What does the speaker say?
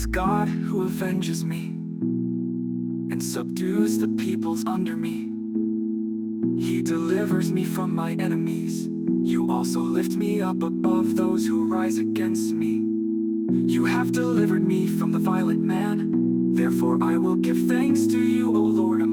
is God who avenges me and subdues the peoples under me. He delivers me from my enemies. You also lift me up above those who rise against me. You have delivered me from the violent man. Therefore I will give thanks to you, O Lord.